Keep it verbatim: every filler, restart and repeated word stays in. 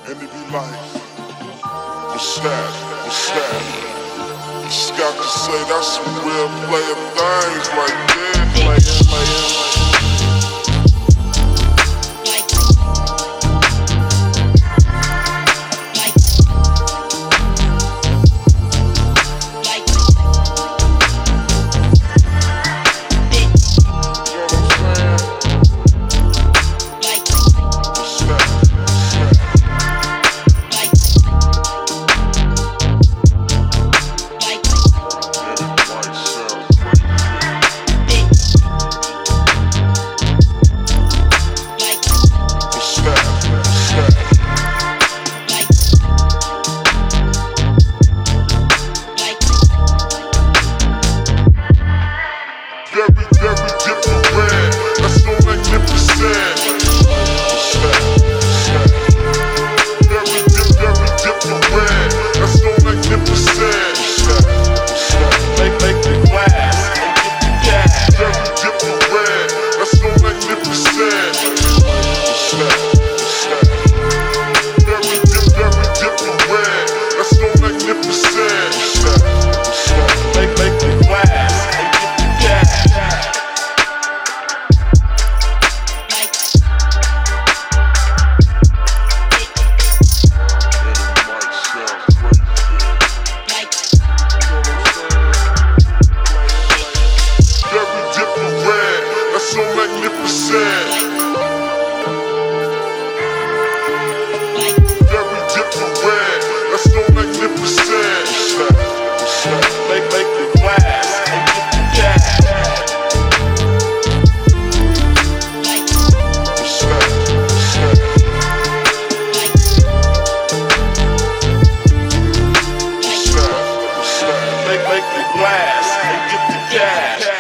And they be like, what's that? What's that? Just got to say that's some real player things like that. Player, player, very, very different red. That's so magnificent. What's that? What's that? Very, di- very different red. That's so magnificent. What's that? What's that? Make, make the glass. Yeah. Very different red. That's so magnificent. What's that? What's that? Very, di- very different red. That's so magnificent. What's that? What's that? Make, make the glass. So magnificent. Very different red. That's so magnificent. What's that? What's that? Make, make the glass. Yeah. What's that? What's that? What's that? What's that? Make, make the glass. Get the gas.